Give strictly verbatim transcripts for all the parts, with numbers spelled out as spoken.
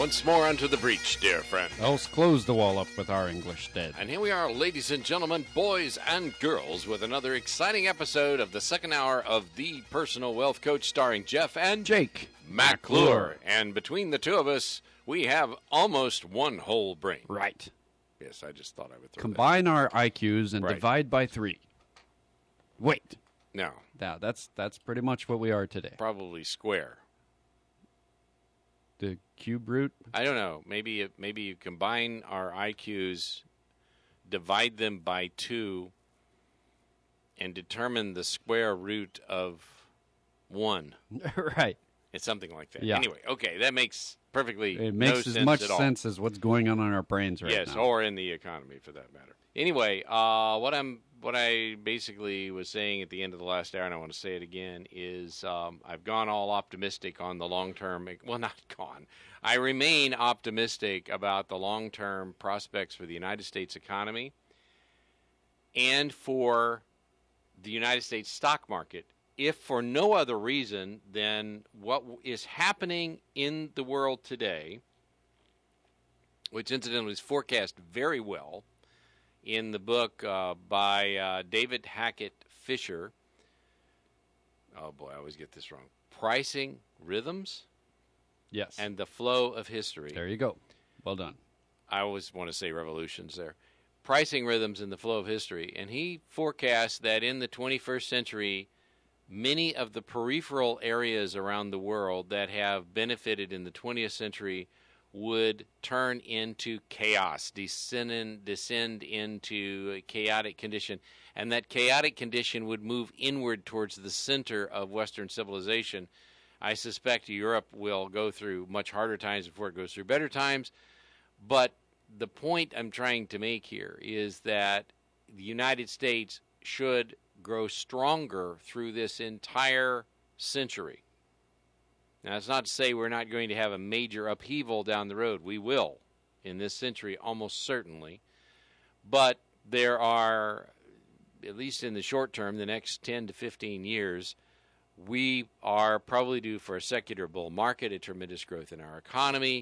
once more unto the breach, dear friend. Else close the wall up with our English dead. And here we are, ladies and gentlemen, boys and girls, with another exciting episode of the second hour of The Personal Wealth Coach, starring Jeff and Jake McClure. And between the two of us, we have almost one whole brain. Right. Yes, I just thought I would throw Combine that. our I Qs and Right. divide by three. Wait. No. Now, that's that's pretty much what we are today. Probably square. The cube root? I don't know. Maybe maybe you combine our I Qs, divide them by two, and determine the square root of one. Right. It's something like that. Yeah. Anyway, okay, that makes perfectly It makes no as sense much at all. sense as what's going on in our brains right yes, now. or in the economy for that matter. Anyway, uh, what I'm what I basically was saying at the end of the last hour, and I want to say it again, is um, I've gone all optimistic on the long term. Well, not gone. I remain optimistic about the long term prospects for the United States economy and for the United States stock market, if for no other reason than what is happening in the world today, which incidentally is forecast very well in the book uh, by uh, David Hackett Fisher. Oh boy, I always get this wrong. Pricing Rhythms Yes. and the Flow of History. There you go. Well done. I always want to say revolutions there. Pricing Rhythms and the Flow of History. And he forecasts that in the twenty-first century, many of the peripheral areas around the world that have benefited in the twentieth century would turn into chaos, descend, in, descend into a chaotic condition, and that chaotic condition would move inward towards the center of Western civilization. I suspect Europe will go through much harder times before it goes through better times, but the point I'm trying to make here is that the United States should grow stronger through this entire century. Now, that's not to say we're not going to have a major upheaval down the road. We will in this century, almost certainly. But there are, at least in the short term, the next ten to fifteen years, we are probably due for a secular bull market, a tremendous growth in our economy,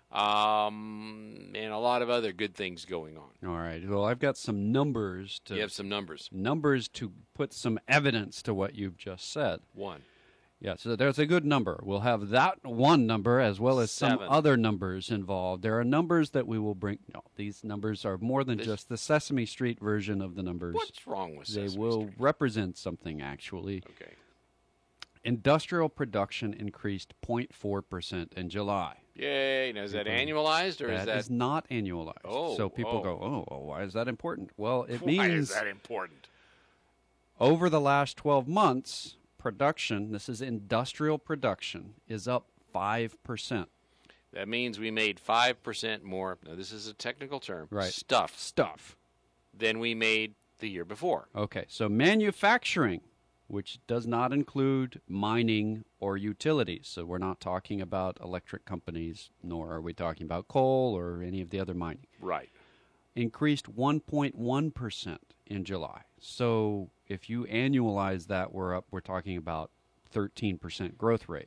um, and a lot of other good things going on. All right. Well, I've got some numbers to You have some numbers. numbers to put some evidence to what you've just said. One. Yeah, so there's a good number. We'll have that one number as well as Seven. some other numbers involved. There are numbers that we will bring. No, these numbers are more than This- just the Sesame Street version of the numbers. What's wrong with They Sesame will Street? represent something, actually. Okay. Industrial production increased zero point four percent in July. Yay. Now, is that annualized or is That that... is not annualized. Oh, so people oh. go, oh, well, why is that important? Well, it Why means is that important? over the last twelve months, production, this is industrial production, is up five percent. That means we made five percent more, now this is a technical term, Right. stuff Stuff. than we made the year before. Okay, so manufacturing, which does not include mining or utilities. So we're not talking about electric companies, nor are we talking about coal or any of the other mining. Right. Increased one point one percent in July. So if you annualize that, we're up, we're talking about thirteen percent growth rate.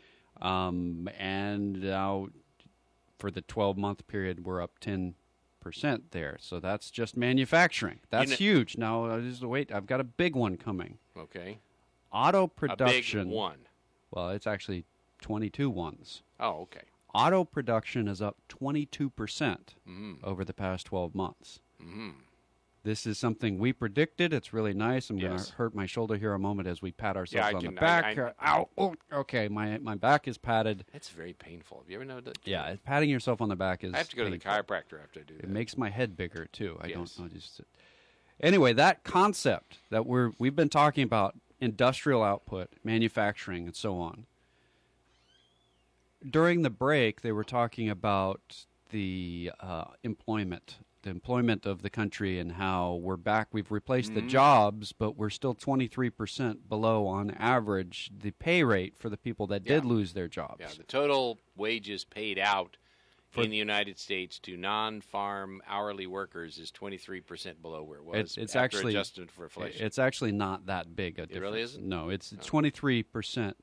Um, and now for the twelve-month period, we're up ten percent there. So that's just manufacturing. That's You huge. Now, uh, just wait, I've got a big one coming. Okay. Auto A production. big one. Well, it's actually twenty-two ones. Oh, okay. Auto production is up twenty-two percent Mm-hmm. over the past twelve months. Mm-hmm. This is something we predicted. It's really nice. I'm going Yes. to hurt my shoulder here a moment as we pat ourselves Yeah, I on can- the back. I- I- Ow! Oh, okay, my my back is patted. That's very painful. Have you ever known that? Yeah, patting yourself on the back is. I have to go to the painful. chiropractor after I do that. It makes my head bigger too. I Yes. don't know. Just anyway, that concept that we're we've been talking about, industrial output, manufacturing, and so on. During the break, they were talking about the uh, employment, the employment of the country, and how we're back. We've replaced Mm-hmm. the jobs, but we're still twenty-three percent below, on average, the pay rate for the people that did Yeah. lose their jobs. Yeah, the total wages paid out For- in the United States to non-farm hourly workers is twenty-three percent below where it was It's, it's after actually adjusted for inflation. It's actually not that big a difference. really isn't? No, it's Oh. twenty-three percent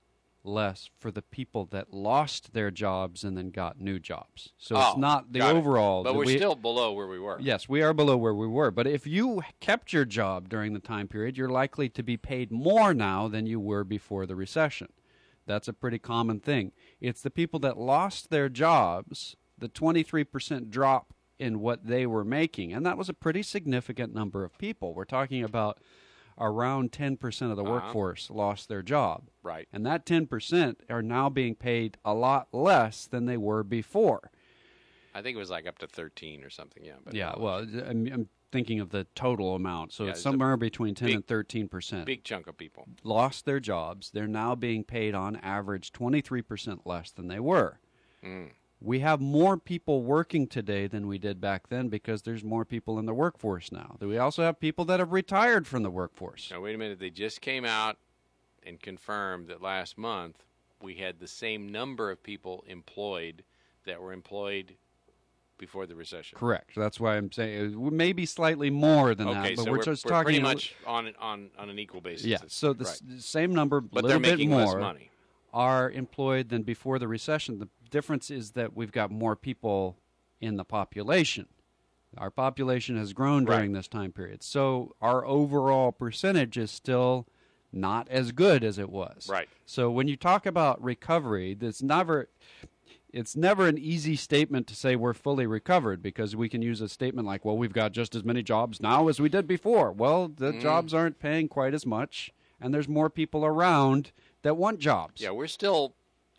less for the people that lost their jobs and then got new jobs. So Oh, it's not the got it. overall. But that we're we- still below where we were. Yes, we are below where we were. But if you kept your job during the time period, you're likely to be paid more now than you were before the recession. That's a pretty common thing. It's the people that lost their jobs, the twenty-three percent drop in what they were making, and that was a pretty significant number of people. We're talking about around ten percent of the Uh-huh. workforce lost their job. Right. And that ten percent are now being paid a lot less than they were before. I think it was like up to thirteen or something. Yeah. But Yeah, well, I'm, I'm thinking of the total amount. So Yeah, it's it's a somewhere between ten big- and thirteen percent. big chunk of people. Lost their jobs. They're now being paid on average twenty-three percent less than they were. Mm. We have more people working today than we did back then because there's more people in the workforce now. We also have people that have retired from the workforce. Now, wait a minute. They just came out and confirmed that last month we had the same number of people employed that were employed before the recession. Correct. That's why I'm saying it may be slightly more than Okay, that, but so we're we're, just we're talking pretty a- much on on on an equal basis. Yeah. It's- So the right. s- same number, a but little they're bit making more, less money. are employed than before the recession. The difference is that we've got more people in the population. Our population has grown during Right. this time period. So our overall percentage is still not as good as it was. Right. So when you talk about recovery, that's never it's never an easy statement to say we're fully recovered, because we can use a statement like, well, we've got just as many jobs now as we did before. Well, the Mm. jobs aren't paying quite as much, and there's more people around that want jobs. Yeah, we're still,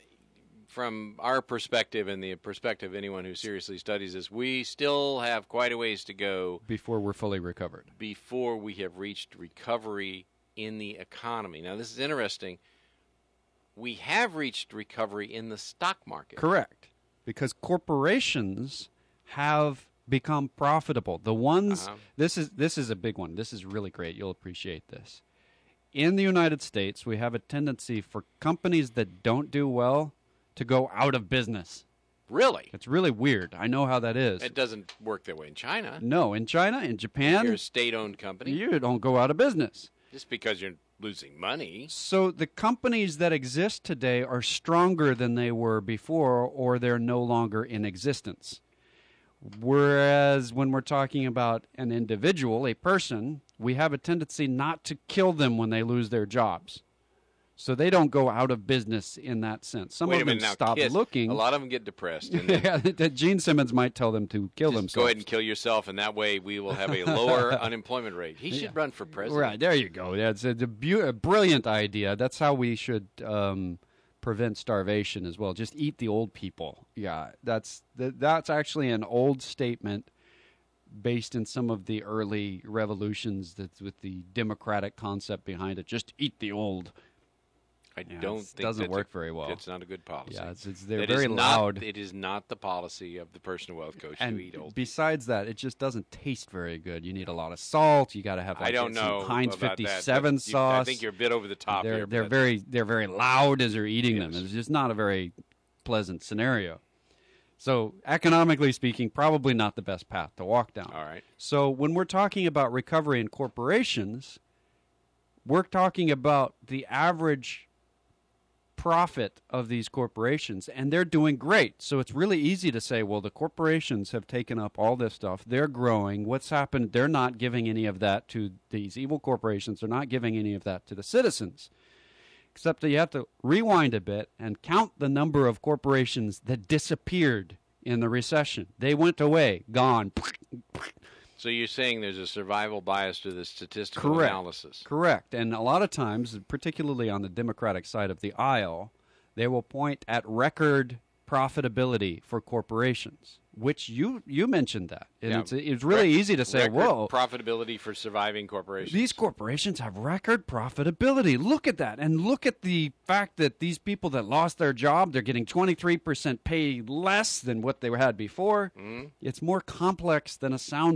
from our perspective and the perspective of anyone who seriously studies this, we still have quite a ways to go Before we're fully recovered. before we have reached recovery in the economy. Now, this is interesting. We have reached recovery in the stock market. Correct. Because corporations have become profitable. The ones Uh-huh. this is this is a big one. This is really great. You'll appreciate this. In the United States, we have a tendency for companies that don't do well to go out of business. Really? It's really weird. I know how that is. It doesn't work that way in China. No, in China, in Japan, You're a state-owned company. you don't go out of business. Just because you're losing money. So the companies that exist today are stronger than they were before, or they're no longer in existence. Whereas when we're talking about an individual, a person, we have a tendency not to kill them when they lose their jobs. So they don't go out of business in that sense. Some Wait of a them minute now, stop kids, looking. A lot of them get depressed. And then Yeah, that Gene Simmons might tell them to kill just themselves. go ahead and kill yourself, and that way we will have a lower unemployment rate. He should Yeah. run for president. Right, there you go. That's a, a, bu- a brilliant idea. That's how we should um, prevent starvation as well. Just eat the old people. Yeah, that's that, that's actually an old statement based in some of the early revolutions that's with the democratic concept behind it. Just eat the old. I Yeah, don't it's- think doesn't that's work a, very well. It's not a good policy. Yeah, it's, it's, they're It very is not- loud. it is not the policy of the personal wealth coach And to eat old. besides that, it just doesn't taste very good. You need a lot of salt. You got to have like I don't some know Heinz about that, but fifty-seven you- sauce. I think you're a bit over the top they're here. they're but very they're very loud as they're eating them. Yes. It's just not a very pleasant scenario. So economically speaking, probably not the best path to walk down. All right. So when we're talking about recovery in corporations, we're talking about the average profit of these corporations, and they're doing great. So it's really easy to say, well, the corporations have taken up all this stuff. They're growing. What's happened? They're not giving any of that to these evil corporations. They're not giving any of that to the citizens. Except that you have to rewind a bit and count the number of corporations that disappeared in the recession. They went away, gone. So you're saying there's a survival bias to the statistical Correct. analysis. Correct. And a lot of times, particularly on the Democratic side of the aisle, they will point at record profitability for corporations, which you you mentioned that. And Yeah. it's, it's really Rec- easy to say, record whoa, profitability for surviving corporations. these corporations have record profitability. Look at that. And look at the fact that these people that lost their job, they're getting twenty-three percent pay less than what they had before. Mhm. It's more complex than a soundbite.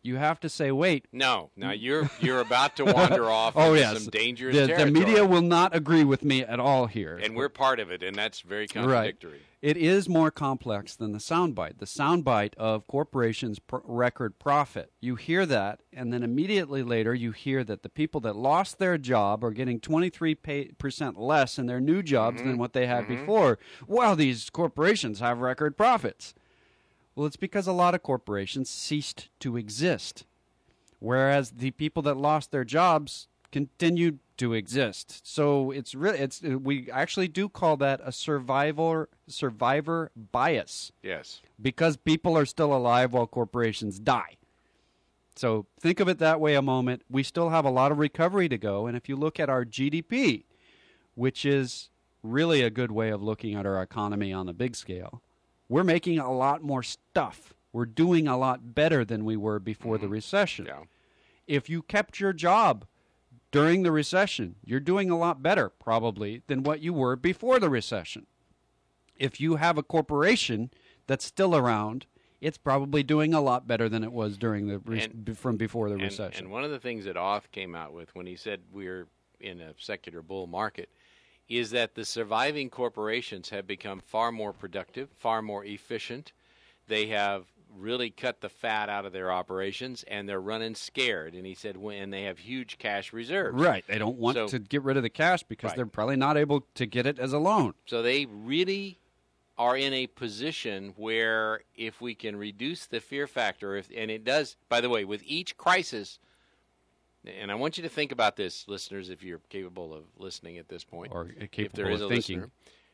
you have to say, wait. No, now you're you're about to wander off oh, into yes. some dangerous the, territory. The media will not agree with me at all here. And we're part of it, and that's very contradictory. Right. It is more complex than the soundbite. The soundbite of corporations' pr- record profit. You hear that, and then immediately later you hear that the people that lost their job are getting twenty-three percent less in their new jobs mm-hmm. than what they had mm-hmm. before. Well, these corporations have record profits. Well, it's because a lot of corporations ceased to exist, whereas the people that lost their jobs continued to exist. So it's really it's we actually do call that a survivor survivor bias. Yes. Because people are still alive while corporations die. So think of it that way a moment. We still have a lot of recovery to go, and if you look at our G D P, which is really a good way of looking at our economy on a big scale, we're making a lot more stuff. We're doing a lot better than we were before mm-hmm. the recession. Yeah. If you kept your job during the recession, you're doing a lot better, probably, than what you were before the recession. If you have a corporation that's still around, it's probably doing a lot better than it was during the re- and, from before the and, recession. And one of the things that Oth came out with when he said we're in a secular bull market is that the surviving corporations have become far more productive, far more efficient. They have really cut the fat out of their operations, and they're running scared. And he said, when they have huge cash reserves. Right. They don't want so, to get rid of the cash because right. they're probably not able to get it as a loan. So they really are in a position where if we can reduce the fear factor, if, and it does, by the way, with each crisis, and I want you to think about this, listeners, if you're capable of listening at this point. Or capable if there is of a thinking. Listener,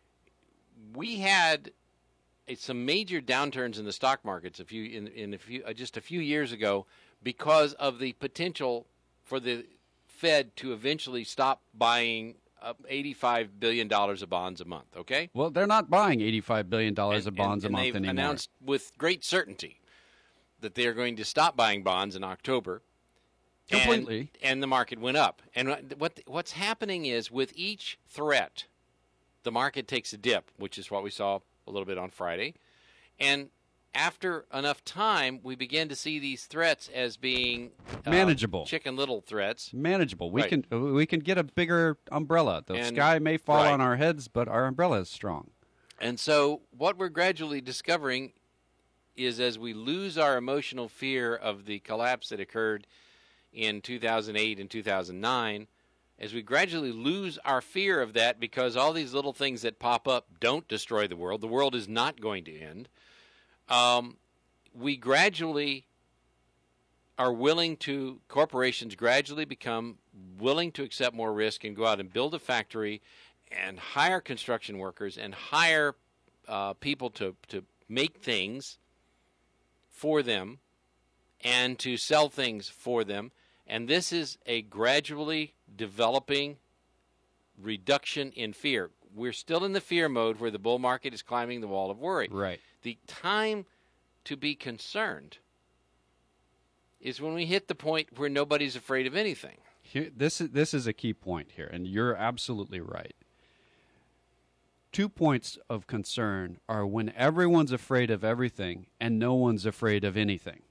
we had some major downturns in the stock markets a few in, in a few uh, just a few years ago because of the potential for the Fed to eventually stop buying uh, eighty-five billion dollars of bonds a month. Okay. Well, they're not buying eighty-five billion dollars and, of bonds and, a and month they've anymore. Announced with great certainty that they are going to stop buying bonds in October. Completely. And, and the market went up. And what what's happening is with each threat, the market takes a dip, which is what we saw a little bit on Friday. And after enough time, we begin to see these threats as being uh, manageable, Chicken Little threats. Manageable. We right. can we can get a bigger umbrella. The and, sky may fall right. on our heads, but our umbrella is strong. And so what we're gradually discovering is as we lose our emotional fear of the collapse that occurred in two thousand eight and two thousand nine, as we gradually lose our fear of that because all these little things that pop up don't destroy the world, the world is not going to end, um, we gradually are willing to, corporations gradually become willing to accept more risk and go out and build a factory and hire construction workers and hire uh, people to, to make things for them and to sell things for them. And this is a gradually developing reduction in fear. We're still in the fear mode where the bull market is climbing the wall of worry. Right. The time to be concerned is when we hit the point where nobody's afraid of anything. Here, this is this is a key point here, and you're absolutely right. Two points of concern are when everyone's afraid of everything and no one's afraid of anything.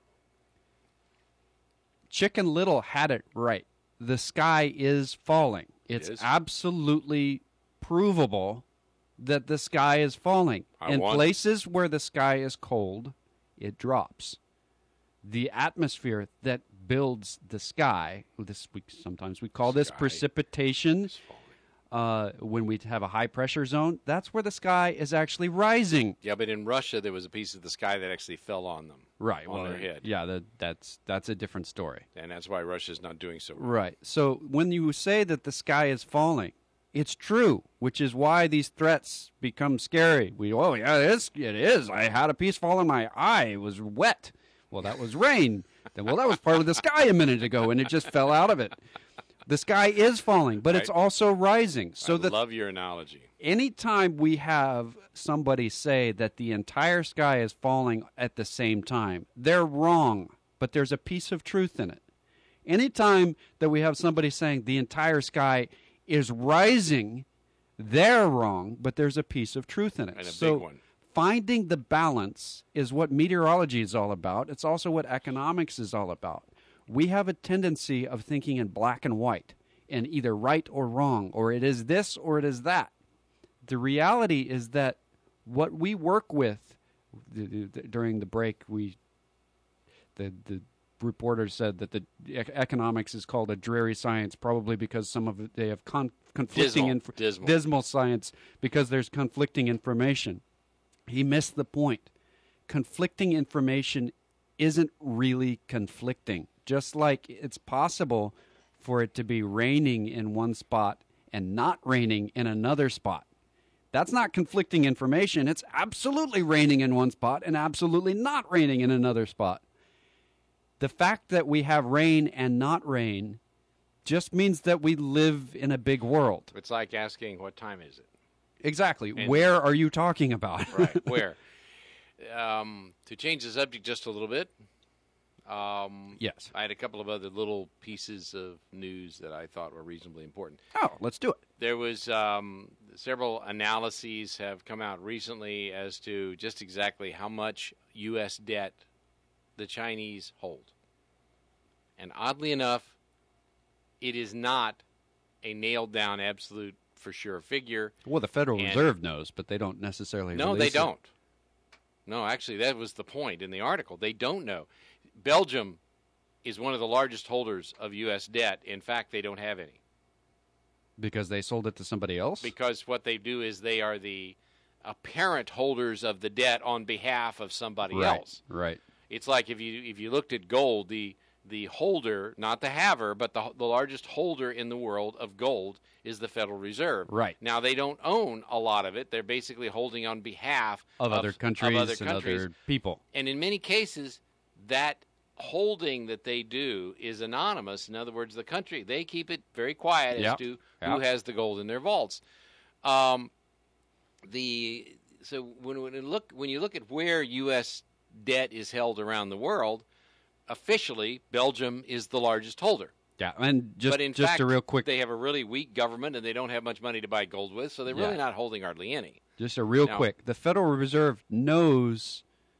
Chicken Little had it right. The sky is falling. It's it is. absolutely provable that the sky is falling. I In want. places where the sky is cold, it drops. The atmosphere that builds the sky, this we, sometimes we call this Sky precipitation. Uh, when we have a high pressure zone, that's where the sky is actually rising. Yeah, but in Russia, there was a piece of the sky that actually fell on them. Right, on well, their head. Yeah, that, that's that's a different story. And that's why Russia's not doing so well. Right. So when you say that the sky is falling, it's true, which is why these threats become scary. We, oh, yeah, it is. It is. I had a piece fall in my eye. It was wet. Well, that was rain. Then, well, that was part of the sky a minute ago, and it just fell out of it. The sky is falling, but right. it's also rising. So I that love your analogy. Anytime we have somebody say that the entire sky is falling at the same time, they're wrong, but there's a piece of truth in it. Anytime that we have somebody saying the entire sky is rising, they're wrong, but there's a piece of truth in it. And a so big one. finding the balance is what meteorology is all about. It's also what economics is all about. We have a tendency of thinking in black and white, and either right or wrong, or it is this or it is that. The reality is that what we work with the, the, during the break, we the the reporter said that the ec- economics is called a dreary science, probably because some of it, they have con- conflicting dismal. inf- dismal. dismal science because there's conflicting information. He missed the point. Conflicting information isn't really conflicting. Just like it's possible for it to be raining in one spot and not raining in another spot. That's not conflicting information. It's absolutely raining in one spot and absolutely not raining in another spot. The fact that we have rain and not rain just means that we live in a big world. It's like asking, what time is it? Exactly. And where are you talking about? Right, where? Um, to change the subject just a little bit, um, yes. I had a couple of other little pieces of news that I thought were reasonably important. Oh, let's do it. There was um, several analyses have come out recently as to just exactly how much U S debt the Chinese hold. And oddly enough, it is not a nailed down absolute for sure figure. Well, the Federal And- Reserve knows, but they don't necessarily No, release they it. don't. No, actually, that was the point in the article. They don't know. Belgium is one of the largest holders of U S debt. In fact, they don't have any. Because they sold it to somebody else? Because what they do is they are the apparent holders of the debt on behalf of somebody right, else. Right. It's like if you if you looked at gold, the the holder, not the haver, but the the largest holder in the world of gold is the Federal Reserve. Right. Now, they don't own a lot of it. They're basically holding on behalf Of, of other countries of other and countries. other people. And in many cases, that holding that they do is anonymous. In other words, the country, they keep it very quiet Yep. as to Yep. who has the gold in their vaults. Um, the so when, when you look when you look at where U S debt is held around the world, officially Belgium is the largest holder. Yeah, and just, but in just fact, a real quick, they have a really weak government and they don't have much money to buy gold with, so they're really Yeah. not holding hardly any. just a real Now- quick. The Federal Reserve knows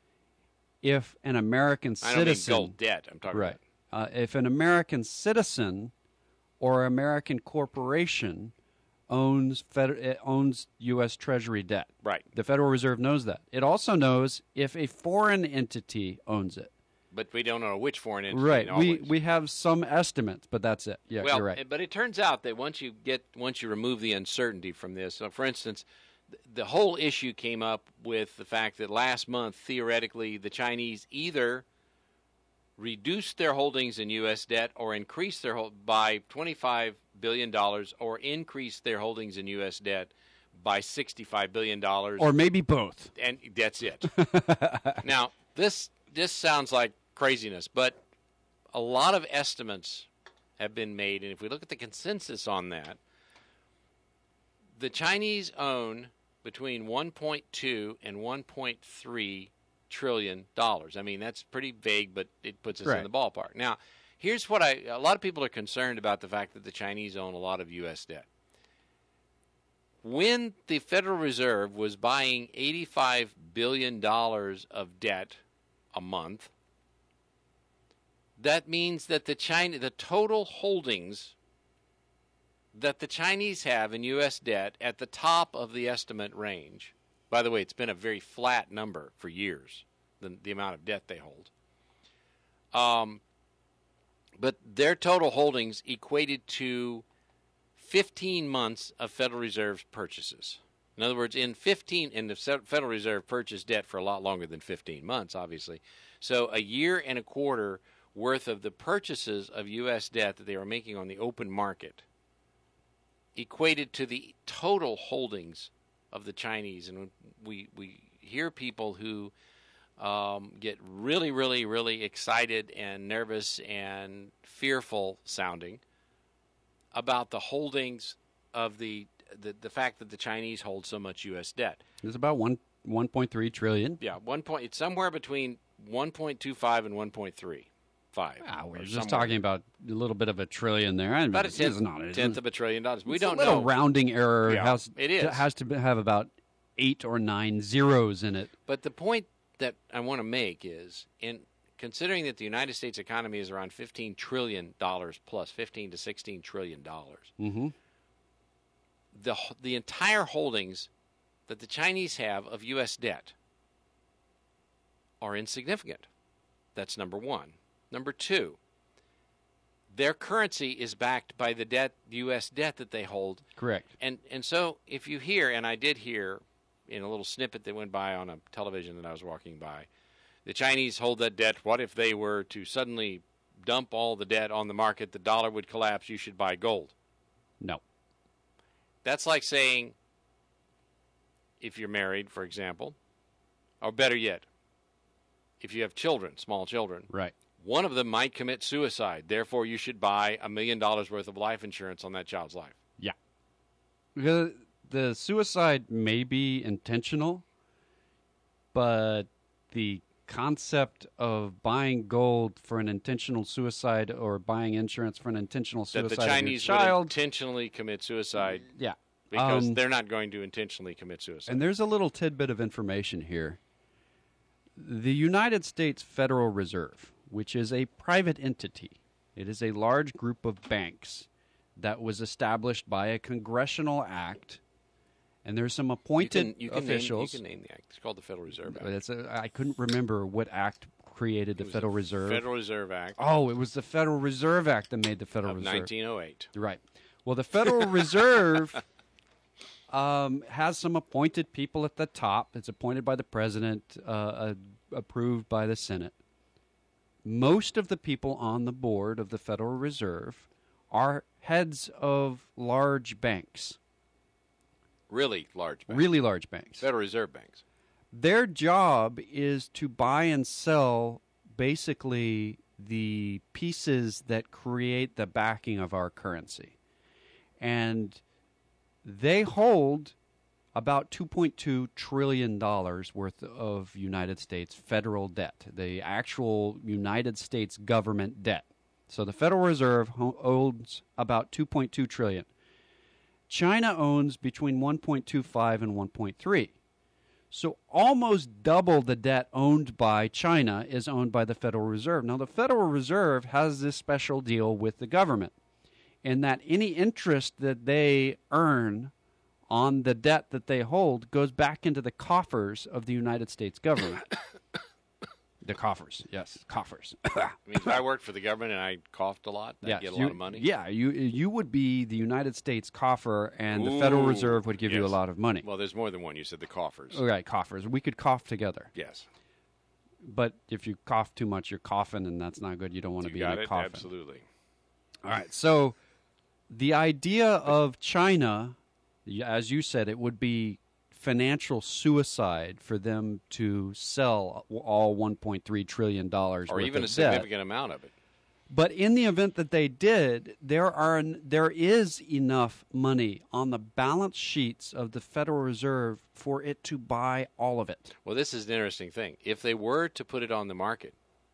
if an American I don't mean citizen, gold debt. I'm talking right? about. Uh, if an American citizen or American corporation owns fed, uh, owns U S Treasury debt, Right. the Federal Reserve knows that. It also knows if a foreign entity owns it. But we don't know which foreign entity. Right. We always. we have some estimates, but that's it. Yeah, well, you're right. but it turns out that once you get once you remove the uncertainty from this, so for instance, th- the whole issue came up with the fact that last month, theoretically, the Chinese either reduced their holdings in U S debt or increased their hold by twenty-five billion dollars or increased their holdings in U S debt by sixty-five billion dollars. Or maybe both. And that's it. Now, this this sounds like craziness, but a lot of estimates have been made, and if we look at the consensus on that, the Chinese own between one point two and one point three trillion dollars. I mean, that's pretty vague, but it puts us Right. in the ballpark. Now, here's what I a lot of people are concerned about the fact that the Chinese own a lot of U S debt. When the Federal Reserve was buying eighty-five billion dollars of debt a month, that means that the China, the total holdings that the Chinese have in U S debt at the top of the estimate range. By the way, it's been a very flat number for years, the, the amount of debt they hold. Um, but their total holdings equated to fifteen months of Federal Reserve purchases. In other words, in fifteen, and the Federal Reserve purchased debt for a lot longer than fifteen months, obviously. So a year and a quarter worth of the purchases of U S debt that they were making on the open market equated to the total holdings of the Chinese. And we we hear people who um, get really, really, really excited and nervous and fearful sounding about the holdings of the, the the fact that the Chinese hold so much U S debt. It's about one one point three trillion. Yeah, one point. It's somewhere between one point two five and one point three five. Ah, we're or just somewhere. talking about a little bit of a trillion there. I mean, about a it's tenth, not, it's tenth of a trillion dollars. We it's don't a little know. rounding error. Yeah, has, it is. has to be- have about eight or nine zeros in it. But the point that I want to make is, in considering that the United States economy is around fifteen trillion dollars plus, fifteen to sixteen trillion dollars, Mm-hmm. the the entire holdings that the Chinese have of U S debt are insignificant. That's number one. Number two, their currency is backed by the debt, U S debt that they hold. Correct. And and so if you hear, and I did hear in a little snippet that went by on a television that I was walking by, the Chinese hold that debt. What if they were to suddenly dump all the debt on the market, the dollar would collapse, you should buy gold? No. That's like saying, if you're married, for example, or better yet, if you have children, small children, Right. one of them might commit suicide. Therefore, you should buy a million dollars worth of life insurance on that child's life. Yeah. The, the suicide may be intentional, but the concept of buying gold for an intentional suicide or buying insurance for an intentional That suicide the of your Chinese child, would intentionally commit suicide yeah. because Um, they're not going to intentionally commit suicide. And there's a little tidbit of information here. The United States Federal Reserve, which is a private entity, it is a large group of banks that was established by a congressional act, and there's some you appointed can, you can officials. Name, you can name the act. It's called the Federal Reserve Act. It's a, I couldn't remember what act created the It was Federal the Reserve. Federal Reserve Act Oh, it was the Federal Reserve Act that made the Federal of Reserve. nineteen oh eight. Right. Well, the Federal Reserve um, has some appointed people at the top. It's appointed by the president, uh, uh, approved by the Senate. Most of the people on the board of the Federal Reserve are heads of large banks, Really large banks. really large banks. Federal Reserve banks. Their job is to buy and sell basically the pieces that create the backing of our currency. And they hold about two point two trillion dollars worth of United States federal debt, the actual United States government debt. So the Federal Reserve ho- owns about two point two trillion dollars. China owns between one point two five and one point three. So almost double the debt owned by China is owned by the Federal Reserve. Now, the Federal Reserve has this special deal with the government in that any interest that they earn on the debt that they hold goes back into the coffers of the United States government. The coffers, yes, coffers. I mean, if I worked for the government and I coughed a lot, I'd Yes, get a you- lot of money. Yeah, you you would be the United States coffer, and the Federal Ooh, Reserve would give you a yes. lot of money. Well, there's more than one. You said the coffers. All right, coffers. We could cough together. Yes. But if you cough too much, you're coughing, and that's not good. You don't want to You be got in a it? coffin. Absolutely. All right. So the idea of China, y- as you said, it would be financial suicide for them to sell all one point three trillion dollars Or worth even of a debt. significant amount of it. But in the event that they did, there are there is enough money on the balance sheets of the Federal Reserve for it to buy all of it. Well, this is an interesting thing. If they were to put it on the market,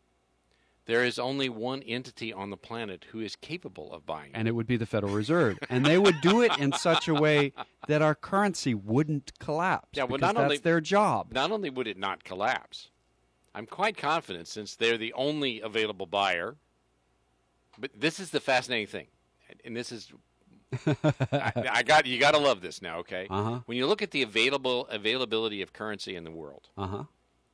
there is only one entity on the planet who is capable of buying it. And it would be the Federal Reserve. And they would do it in such a way that our currency wouldn't collapse. Yeah, well, because not that's only- their job. Not only would it not collapse, I'm quite confident, since they're the only available buyer. But this is the fascinating thing, and this is I, I got you. Got to love this now, okay? Uh-huh. When you look at the available availability of currency in the world, Uh-huh.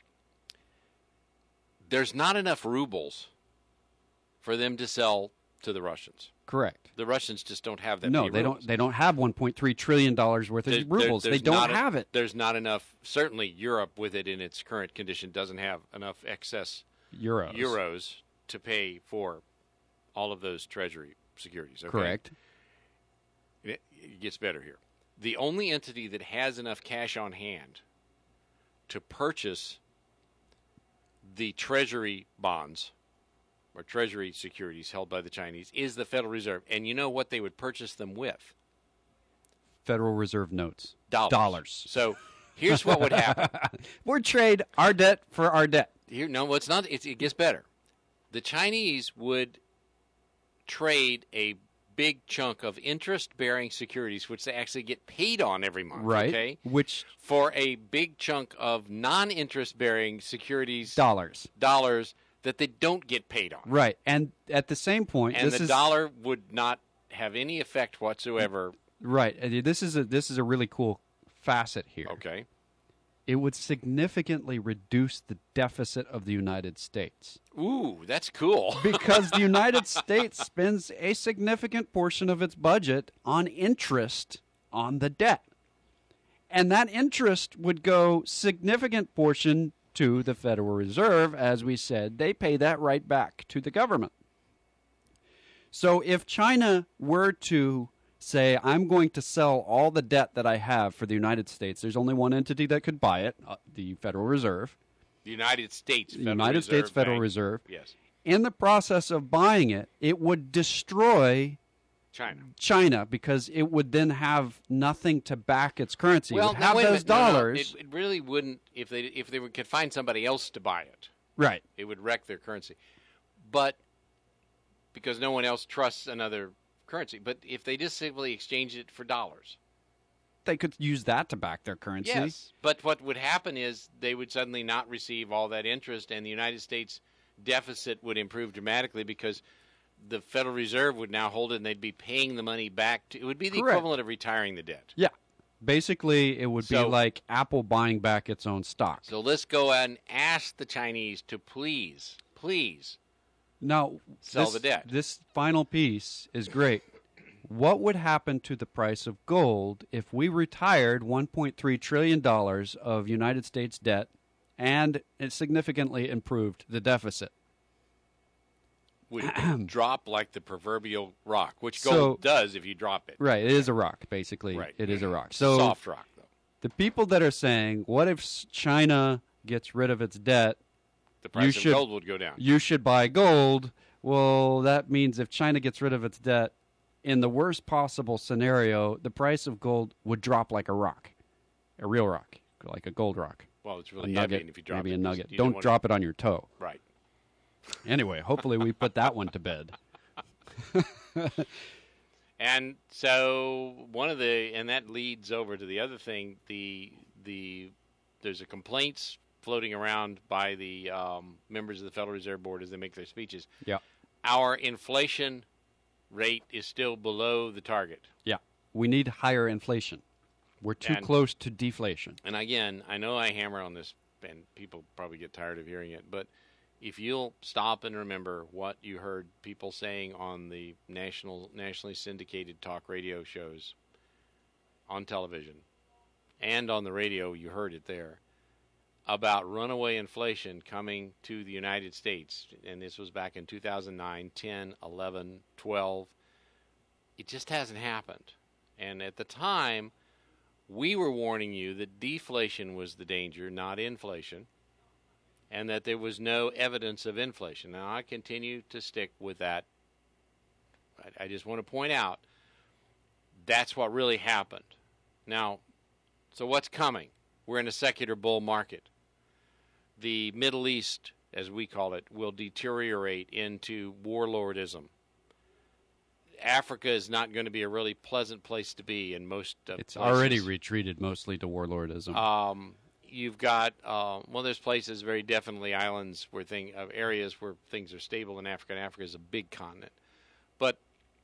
there's not enough rubles for them to sell to the Russians. Correct. The Russians just don't have that. No, many they rubles. don't they don't have one point three trillion dollars worth of There- there- rubles. they there's don't not a- have it. There's not enough. Certainly, Europe, with it in its current condition, doesn't have enough excess Euros. euros to pay for all of those treasury securities. Okay? Correct. It, it gets better here. The only entity that has enough cash on hand to purchase the treasury bonds or treasury securities held by the Chinese is the Federal Reserve. And you know what they would purchase them with? Federal Reserve notes. Dollars. Dollars. So here's what would happen. We'll trade our debt for our debt. Here, no, well, it's not. It's, it gets better. The Chinese would trade a big chunk of interest-bearing securities, which they actually get paid on every month. Right. Okay. Which for a big chunk of non-interest-bearing securities, dollars, dollars that they don't get paid on. Right. And at the same point, and this the is, dollar would not have any effect whatsoever. Right. And this is a this is a really cool facet here. Okay. It would significantly reduce the deficit of the United States. Ooh, that's cool. Because the United States spends a significant portion of its budget on interest on the debt. And that interest would go significant portion to the Federal Reserve. As we said, they pay that right back to the government. So if China were to say, I'm going to sell all the debt that I have for the United States, there's only one entity that could buy it, uh, the Federal Reserve. The United States The Federal United Reserve States Federal Bank. Reserve. Yes. In the process of buying it, it would destroy China. China because it would then have nothing to back its currency. Well, it would now, have wait a those minute. No, no, dollars. It, it really wouldn't if they if they could find somebody else to buy it. Right. It would wreck their currency. But because no one else trusts another currency. But if they just simply exchange it for dollars. They could use that to back their currency. Yes. But what would happen is they would suddenly not receive all that interest, and the United States deficit would improve dramatically because the Federal Reserve would now hold it, and they'd be paying the money back. To, it would be the Correct. equivalent of retiring the debt. Yeah. Basically, it would So- be like Apple buying back its own stock. So let's go out and ask the Chinese to please, please Now, sell this, the debt. This final piece is great. What would happen to the price of gold if we retired one point three trillion dollars of United States debt and it significantly improved the deficit? Would it drop like the proverbial rock, which So- gold does if you drop it. Right, it is a rock, basically. Right. It is a rock. So Soft rock, though. the people that are saying, what if s- China gets rid of its debt, The price you of should- gold would go down. you should buy gold? Well, that means if China gets rid of its debt, in the worst possible scenario, the price of gold would drop like a rock, a real rock, like a gold rock. Well, it's A really nugget, heavy, and if you drop maybe it, a you- nugget. you Don't want drop it on your toe. It. Right. Anyway, hopefully we put that one to bed. And so one of the, and that leads over to the other thing. The the there's a complaints floating around by the um, members of the Federal Reserve Board as they make their speeches. Yeah. Our inflation rate is still below the target. Yeah. We need higher inflation. We're too And- close to deflation. And again, I know I hammer on this, and people probably get tired of hearing it, but if you'll stop and remember what you heard people saying on the national, nationally syndicated talk radio shows on television and on the radio, you heard it there, about runaway inflation coming to the United States, and this was back in two thousand nine, ten, eleven, twelve. It just hasn't happened. And at the time, we were warning you that deflation was the danger, not inflation, and that there was no evidence of inflation. Now, I continue to stick with that. I, I just want to point out that's what really happened. Now, so what's coming? We're in a secular bull market. The Middle East, as we call it, will deteriorate into warlordism. Africa is not going to be a really pleasant place to be in most of It's places. already retreated mostly to warlordism. Um, you've got uh, well, there's places, very definitely islands where thing of areas where things are stable in Africa. And Africa is a big continent, but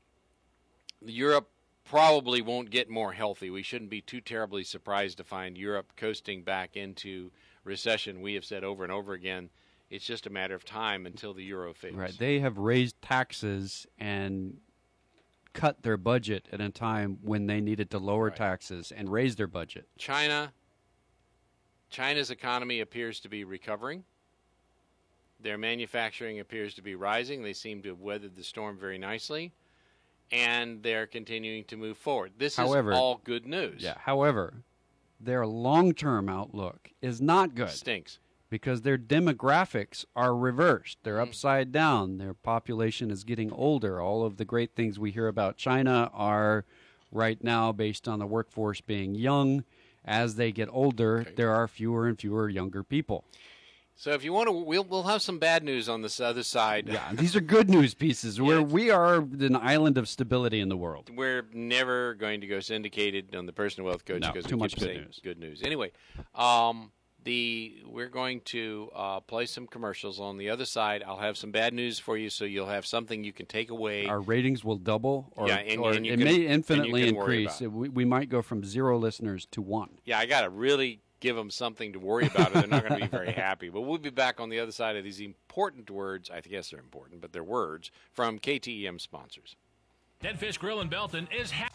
Europe probably won't get more healthy. We shouldn't be too terribly surprised to find Europe coasting back into recession. We have said over and over again, it's just a matter of time until the euro fails. Right. They have raised taxes and cut their budget at a time when they needed to lower Right. taxes and raise their budget. China, China's economy appears to be recovering. Their manufacturing appears to be rising. They seem to have weathered the storm very nicely, and they're continuing to move forward. This However- is all good news. Yeah. However, their long-term outlook is not good Stinks. because their demographics are reversed. They're Mm. upside down. Their population is getting older. All of the great things we hear about China are right now based on the workforce being young. As they get older, Okay. there are fewer and fewer younger people. So if you want to, we'll we'll have some bad news on this other side. Yeah, these are good news pieces. Where Yeah. we are an island of stability in the world. We're never going to go syndicated on the Personal Wealth Coach No, because too we much keep good saying news. good news. Anyway, um, the we're going to uh, play some commercials. On the other side, I'll have some bad news for you, so you'll have something you can take away. Our ratings will double, or, Yeah, and- or and you it can- may and you infinitely can worry increase. about it. We, we might go from zero listeners to one. Yeah, I got to really give them something to worry about, or they're not going to be very happy. But we'll be back on the other side of these important words. I guess they're important, but they're words from K T E M sponsors. Dead Fish Grill in Belton is ha-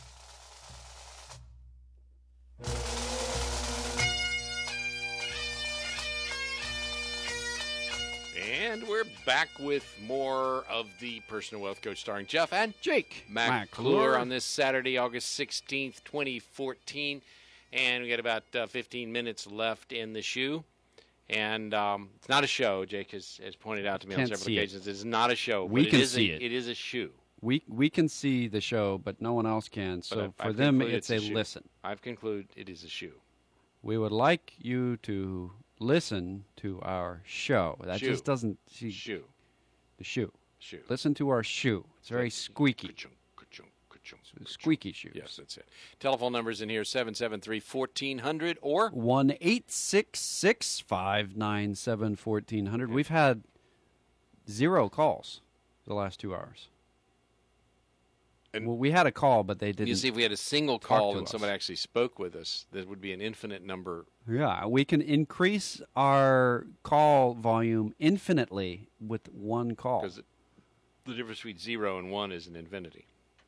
And we're back with more of the Personal Wealth Coach starring Jeff and Jake Mac McClure. Clure on this Saturday, August sixteenth, twenty fourteen. And we got about uh, fifteen minutes left in the shoe. And um, it's not a show, Jake has, has pointed out to me on Can't several see it. occasions. It's not a show. We but can it is see a, it. It is a shoe. We we can see the show, but no one else can. So I've- for I've them, concluded it's it's a a shoe. listen. I've concluded it is a shoe. We would like you to listen to our show. That Shoe. just doesn't see Shoe. the shoe. Shoe. Listen to our shoe. It's very squeaky, Ka-chunk, ka-chunk, ka-chunk, ka-chunk. squeaky shoes. Yes, that's it. Telephone numbers in here, seven seven three, one four zero zero or One eight six six five nine seven fourteen hundred. We've had zero calls the last two hours. And- well, we had a call, but they didn't. you see if we had a single talk call to and us. someone actually spoke with us, that would be an infinite number. Yeah, we can increase our call volume infinitely with one call. Because the difference between zero and one is an infinity.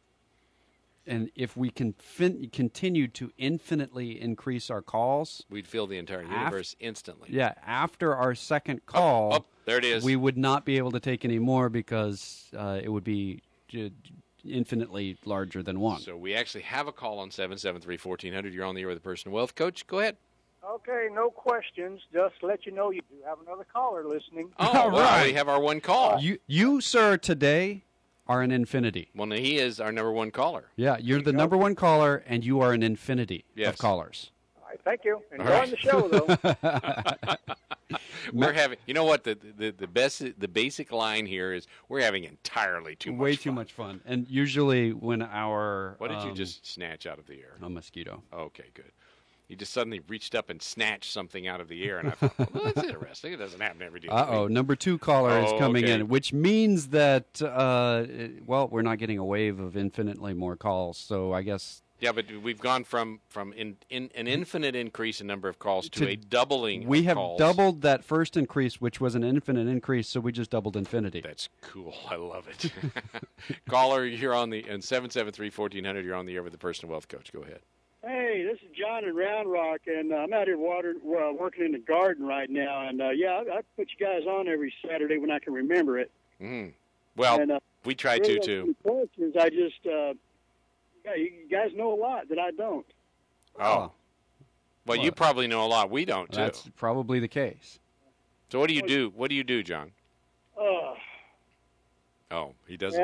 And if we can fin- continue to infinitely increase our calls, We'd fill the entire Af- universe instantly. yeah, after our second call, Oh, there it is. we would not be able to take any more because uh, it would be j- infinitely larger than one. So we actually have a call on seven seven three, one four zero zero. You're on the air with the Personal Wealth Coach. Go ahead. Okay, no questions. Just to let you know you do have another caller listening. Oh, All well, right. we have our one call. You, you, sir, today are an infinity. Well, no, he is our number one caller. Yeah, you're the you go. number one caller, and you are an infinity Yes. of callers. All right, thank you. Enjoying right. the show, though. We're having, you know what, the, the the best, the basic line here is we're having entirely too much Way fun. too much fun. And usually when our... What did you um, just snatch out of the air? A mosquito. Okay, good. You just suddenly reached up and snatched something out of the air, and I thought, well, that's interesting. It doesn't happen every day. to Uh-oh, me. number two caller is Oh, coming okay. in, which means that, uh, it- well, we're not getting a wave of infinitely more calls, so I guess... Yeah, but we've gone from from in, in an infinite increase in number of calls to, To- a doubling. We of have calls. doubled that first increase, which was an infinite increase, so we just doubled infinity. That's cool. I love it. Caller, you're on the and seven seven three, one four zero zero. You're on the air with the Personal Wealth Coach. Go ahead. Hey, this is John in Round Rock, and uh, I'm out here water, uh, working in the garden right now. And uh, yeah, I, I put you guys on every Saturday when I can remember it. Mm. Well, and, uh, we try really to have too. some questions. I just, uh, yeah, you guys know a lot that I don't. Oh, well, you Well, probably know a lot. We don't too. That's probably the case. So what do you do? What do you do, John? Uh, Oh, he doesn't Yeah.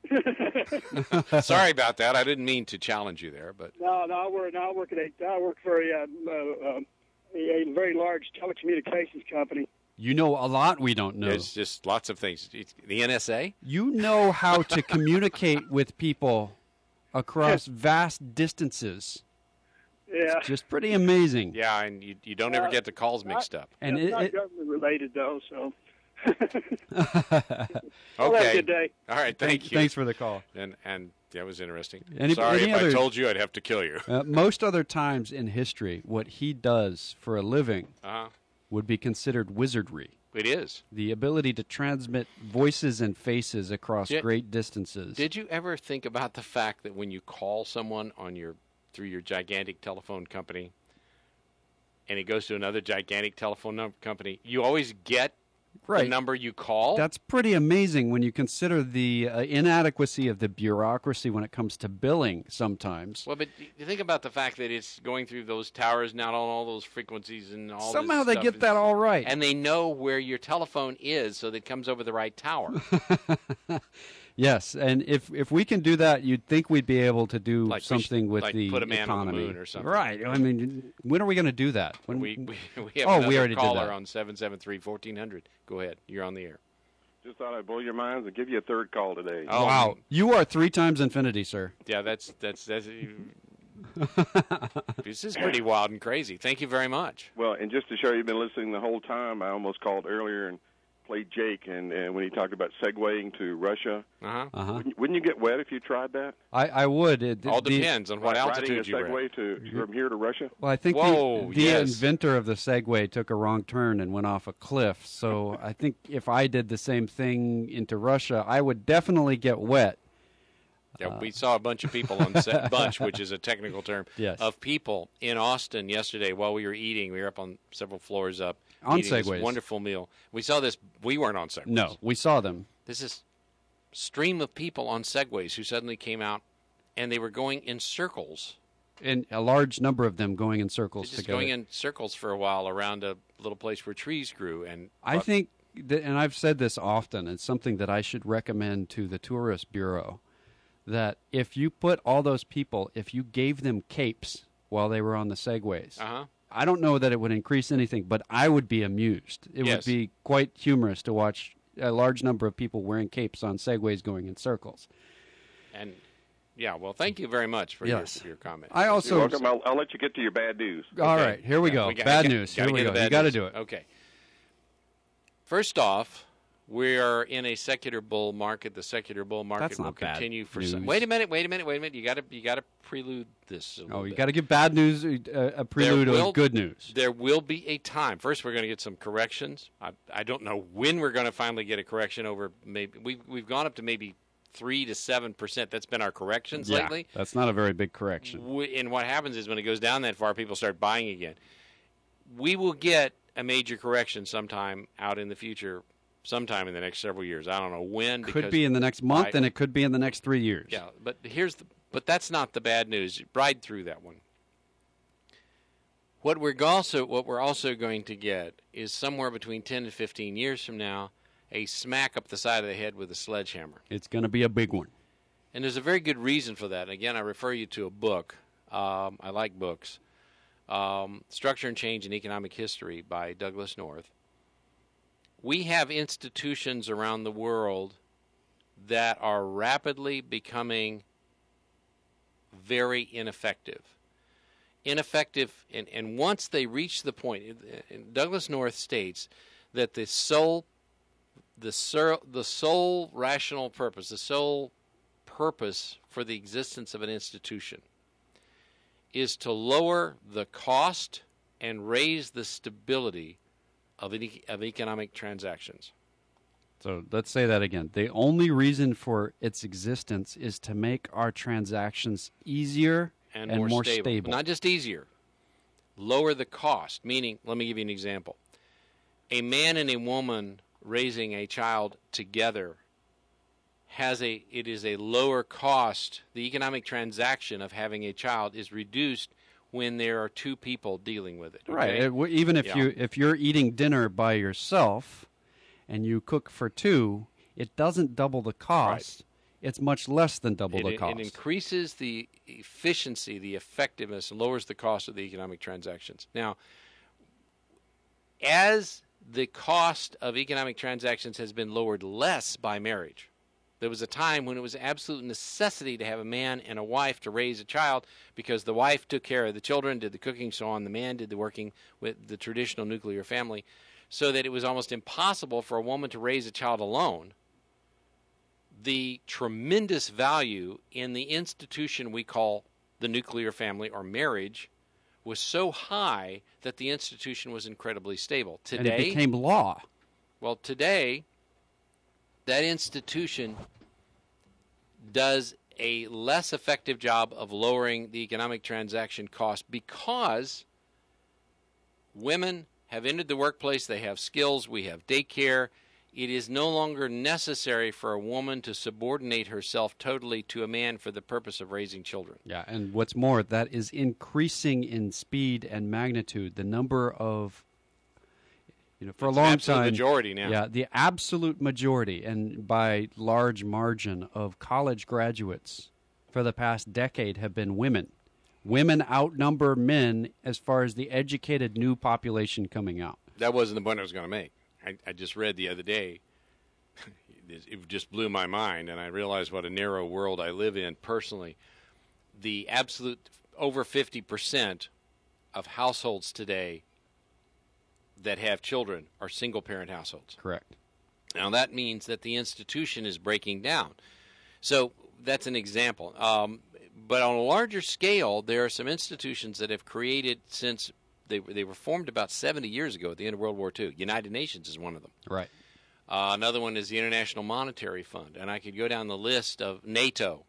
know. Sorry about that. I didn't mean to challenge you there, but no, no, I work. No, I work at a. I work for a, uh, uh, a, a very large telecommunications company. You know a lot we don't know. there's just lots of things. It's the N S A. You know how to communicate with people across vast distances. Yeah, It's just pretty amazing. Yeah, and you you don't ever Uh, get the calls mixed up. And it's it, not it, government related though. So, Well, have a Okay. good day. All right. Thank you. thanks for the call. And and that was interesting. Any- Sorry any if other- I told you I'd have to kill you. Uh, most other times in history, what he does for a living Uh-huh. would be considered wizardry. It is. The ability to transmit voices and faces across Did- great distances. Did you ever think about the fact that when you call someone on your through your gigantic telephone company, and it goes to another gigantic telephone num- company, you always get the right. number you call? That's pretty amazing when you consider the uh, inadequacy of the bureaucracy when it comes to billing sometimes. Well, but you think about the fact that it's going through those towers now on all those frequencies and all. Somehow this they stuff. get that all right. and they know where your telephone is, so that it comes over the right tower. Yes, and if if we can do that, you'd think we'd be able to do Like we something should- with like the put a man on the economy moon or something. Right. I mean, when are we going to do that? When We, we, we have Oh, another we already did caller that. on seven seven three, fourteen hundred. Go ahead. You're on the air. Just thought I'd blow your minds and give you a third call today. Oh, Wow, you are three times infinity, sir. Yeah, that's that's that's. This is pretty wild and crazy. Thank you very much. Well, and just to show you've been listening the whole time, I almost called earlier and played Jake, and, and when he talked about segueing to Russia, Uh-huh. Uh huh. wouldn't, wouldn't you get wet if you tried that? I, I would. It, All the- depends on what Riding altitude a you're Segway at. to from here to Russia? Well, I think Whoa, the, the yes. inventor of the Segway took a wrong turn and went off a cliff. So I think if I did the same thing into Russia, I would definitely get wet. Yeah, we saw a bunch of people on set, bunch, which is a technical term, Yes. of people in Austin yesterday while we were eating. We were up on several floors up On eating this Segways. wonderful meal. We saw this. We weren't on Segways. No, we saw them. This is stream of people on Segways who suddenly came out, and they were going in circles. And a large number of them going in circles Just together. going in circles for a while around a little place where trees grew. And I think, that, and I've said this often, it's something that I should recommend to the Tourist Bureau, that if you put all those people, if you gave them capes while they were on the Segways, Uh-huh. I don't know that it would increase anything, but I would be amused. It Yes. would be quite humorous to watch a large number of people wearing capes on Segways going in circles. And yeah, well, thank you very much for Yes. your, for your comment. I You're also... welcome. I'll, I'll let you get to your bad news. All Okay. right, here we Yeah, go. we got- bad got- news. gotta Here we get go. the bad You got to news. do it. Okay. First off, we are in a secular bull market. The secular bull market That's will not bad continue for news. some. Wait a minute. Wait a minute. Wait a minute. You got to you got to prelude this. A Oh, little you bit. got to give bad news uh, a prelude will- of good news. There will be a time. First, we're going to get some corrections. I, I don't know when we're going to finally get a correction over. Maybe we've we've gone up to maybe three to seven percent. That's been our corrections Yeah, lately. that's not a very big correction. W- And what happens is when it goes down that far, people start buying again. We will get a major correction sometime out in the future, sometime in the next several years. I don't know when. Could because be in the next month, I- and it could be in the next three years. Yeah, but here's the. But that's not the bad news. Ride through that one. What we're also what we're also going to get is somewhere between ten and fifteen years from now, a smack up the side of the head with a sledgehammer. It's going to be a big one. And there's a very good reason for that. And again, I refer you to a book. Um, I like books. Um, Structure and Change in Economic History by Douglas North. We have institutions around the world that are rapidly becoming very ineffective. Ineffective, and, and once they reach the point, and Douglas North states that the sole, the, sur, the sole rational purpose, the sole purpose for the existence of an institution is to lower the cost and raise the stability of, an, of economic transactions. So let's say that again. The only reason for its existence is to make our transactions easier And, and more, more stable. stable. Not just easier. Lower the cost, meaning, let me give you an example. A man and a woman raising a child together has a it is a lower cost. The economic transaction of having a child is reduced when there are two people dealing with it. Okay? Right. It w- even if Yeah. you if you're eating dinner by yourself and you cook for two, it doesn't double the cost. It's much less than double It, the it cost. increases the efficiency, the effectiveness, and lowers the cost of the economic transactions. Now, as the cost of economic transactions has been lowered less by marriage, there was a time when it was an absolute necessity to have a man and a wife to raise a child because the wife took care of the children, did the cooking, so on. The man did the working with the traditional nuclear family, so that it was almost impossible for a woman to raise a child alone. The tremendous value in the institution we call the nuclear family or marriage was so high that the institution was incredibly stable. and Today, it became law. well, today, that institution does a less effective job of lowering the economic transaction cost because women have entered the workplace, they have skills, we have daycare. It is no longer necessary for a woman to subordinate herself totally to a man for the purpose of raising children. Yeah, and what's more, that is increasing in speed and magnitude. The number of You know, for It's a an long absolute time, majority now. Yeah, the absolute majority, and by large margin, of college graduates for the past decade have been women. Women outnumber men as far as the educated new population coming out. That wasn't the point I was going to make. I, I just read the other day. It just blew my mind, and I realized what a narrow world I live in personally. The absolute over fifty percent of households today that have children are single-parent households. Correct. Now, that means that the institution is breaking down. So that's an example. Um, but on a larger scale, there are some institutions that have created since they, they were formed about seventy years ago at the end of World War Two. United Nations is one of them. Right. Uh, another one is the International Monetary Fund, and I could go down the list of NATO.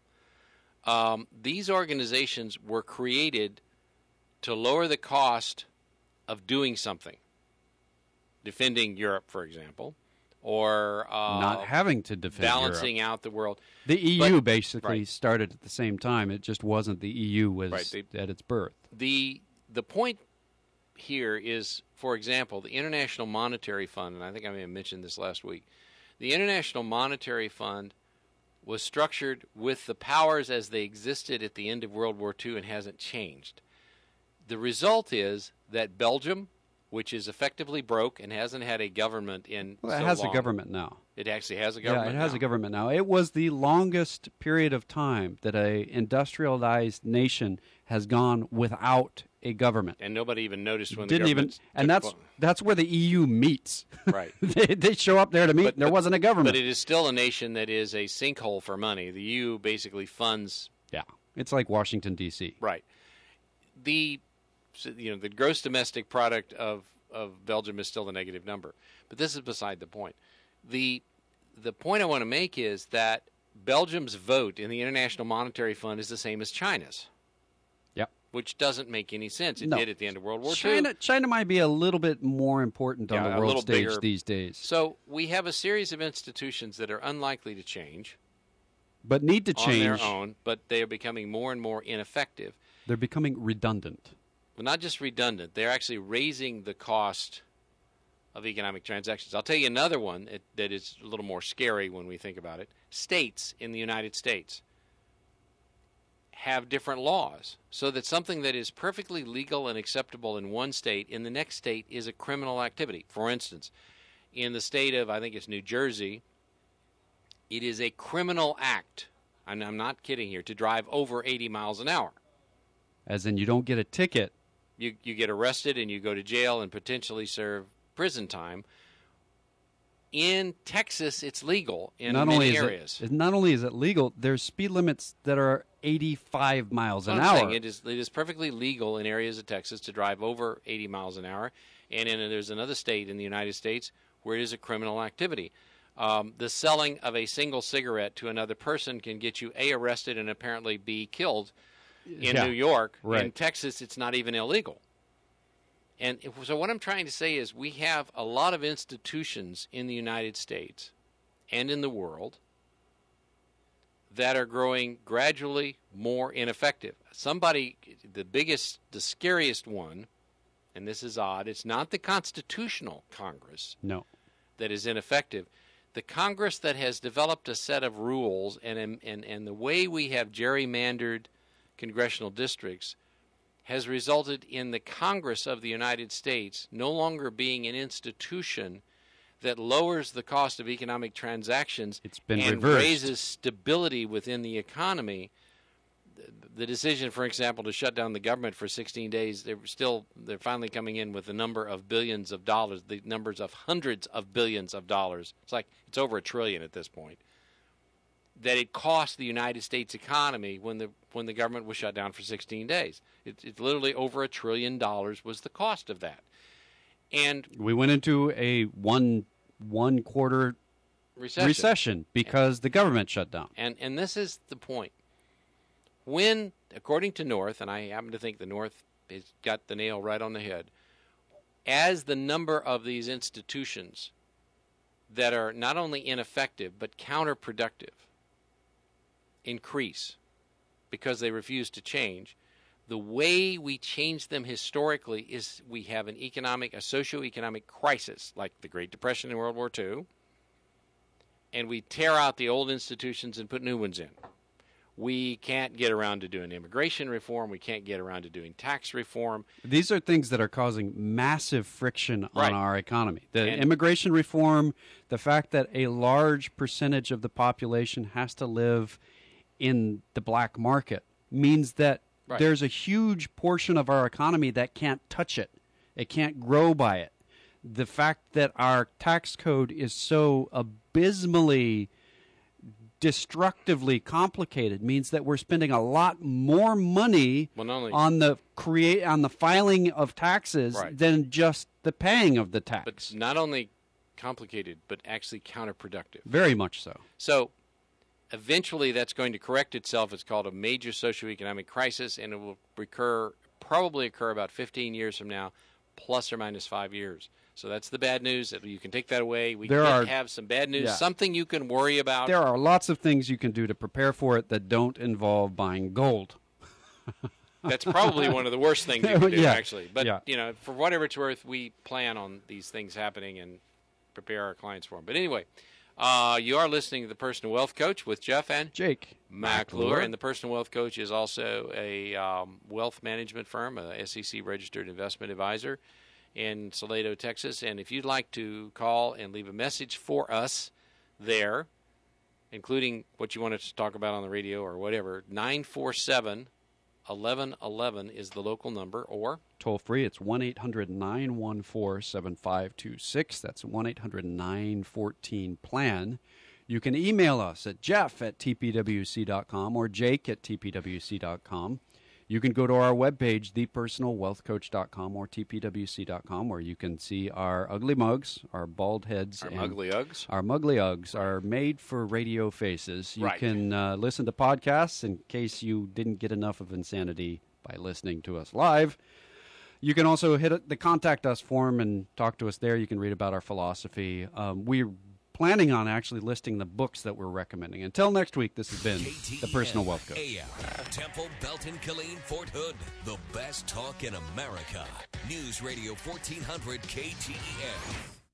Um, these organizations were created to lower the cost of doing something. Defending Europe, for example, or uh, not having to defend balancing Europe. out the world. The E U But- basically right. started at the same time. It just wasn't the E U was Right, they- at its birth. The the point here is, for example, the International Monetary Fund, and I think I may have mentioned this last week. The International Monetary Fund was structured with the powers as they existed at the end of World War Two and hasn't changed. The result is that Belgium, which is effectively broke and hasn't had a government in Well, it so has long. a government now. It actually has a Yeah, government it has now. a government now. It was the longest period of time that a industrialized nation has gone without a government. And nobody even noticed when Didn't the even, government and took that's fo- that's where the E U meets. Right. they, they show up there to meet, But- and there but- wasn't a government. But it is still a nation that is a sinkhole for money. The E U basically funds. yeah, it's like Washington D C. Right. The so, you know the gross domestic product of, of Belgium is still a negative number, but this is beside the point. the The point I want to make is that Belgium's vote in the International Monetary Fund is the same as China's. Yep. Which doesn't make any sense. It No. did at the end of World War China, Two. China might be a little bit more important on Yeah, the a world little stage bigger. these days, So we have a series of institutions that are unlikely to change but need to on change. their own, but they are becoming more and more ineffective. They're becoming redundant. Well, not just redundant, they're actually raising the cost of economic transactions. I'll tell you another one that, that is a little more scary when we think about it. States in the United States have different laws, so that something that is perfectly legal and acceptable in one state, in the next state, is a criminal activity. For instance, in the state of, I think it's New Jersey, it is a criminal act, and I'm not kidding here, to drive over eighty miles an hour. As in, you don't get a ticket. You you get arrested and you go to jail and potentially serve prison time. In Texas, it's legal in not many only is areas. It, not only is it legal, there's speed limits that are eighty-five miles an I'm hour. saying it is it is perfectly legal in areas of Texas to drive over eighty miles an hour, and in, there's another state in the United States where it is a criminal activity. Um, the selling of a single cigarette to another person can get you A, arrested, and apparently B, killed in Yeah, New York. right. In Texas, it's not even illegal. And if, so what I'm trying to say is we have a lot of institutions in the United States and in the world that are growing gradually more ineffective. Somebody, the biggest, the scariest one, and this is odd, it's not the Constitutional Congress No. that is ineffective. The Congress that has developed a set of rules and, and, and the way we have gerrymandered congressional districts has resulted in the Congress of the United States no longer being an institution that lowers the cost of economic transactions It's been and reversed. raises stability within the economy. The, the decision, for example, to shut down the government for sixteen days, they're still they're finally coming in with a number of billions of dollars, the numbers of hundreds of billions of dollars. It's like it's over a trillion at this point. That it cost the United States economy when the when the government was shut down for sixteen days. It, it's literally over a trillion dollars was the cost of that. And We went into a one one quarter recession. recession because the government shut down. And and this is the point. When, according to North, and I happen to think the North has got the nail right on the head, as the number of these institutions that are not only ineffective but counterproductive increase because they refuse to change, The way we change them historically is we have an economic, a socio-economic crisis, like the Great Depression in World War Two, and we tear out the old institutions and put new ones in. We can't get around to doing immigration reform. We can't get around to doing tax reform. These are things that are causing massive friction Right. on our economy. The And- immigration reform, the fact that a large percentage of the population has to live in the black market means that Right. there's a huge portion of our economy that can't touch it. It can't grow by it. The fact that our tax code is so abysmally destructively complicated means that we're spending a lot more money Well, not only- on the create on the filing of taxes Right. than just the paying of the tax. But not only complicated, but actually counterproductive. Very much so. So eventually that's going to correct itself. It's called a major socioeconomic crisis, and it will recur, probably occur about fifteen years from now, plus or minus five years. So that's the bad news. You can take that away. We There can are- have some bad news, yeah. something you can worry about. There are lots of things you can do to prepare for it that don't involve buying gold. That's probably one of the worst things you can do, Yeah. actually. But, Yeah. you know, for whatever it's worth, we plan on these things happening and prepare our clients for them. But anyway, uh, you are listening to The Personal Wealth Coach with Jeff and Jake McClure. And The Personal Wealth Coach is also a um, wealth management firm, a S E C-registered investment advisor in Salado, Texas. And if you'd like to call and leave a message for us there, including what you want us to talk about on the radio or whatever, nine four seven, eleven eleven is the local number, or toll free. It's one eight hundred nine one four seven five two six. That's one eight hundred nine one four plan. You can email us at jeff at t p w c dot com or jake at t p w c dot com. You can go to our webpage, the personal wealth coach dot com or t p w c dot com, where you can see our ugly mugs, our bald heads. our and Ugly Uggs. Our Mugly Uggs are made for radio faces. You Right. can uh, listen to podcasts in case you didn't get enough of insanity by listening to us live. You can also hit the Contact Us form and talk to us there. You can read about our philosophy. Um, we're planning on actually listing the books that we're recommending. Until next week, this has been The Personal Wealth Coach. A M, Temple, Belton, Killeen, Fort Hood. The best talk in America. News Radio fourteen hundred K T E N.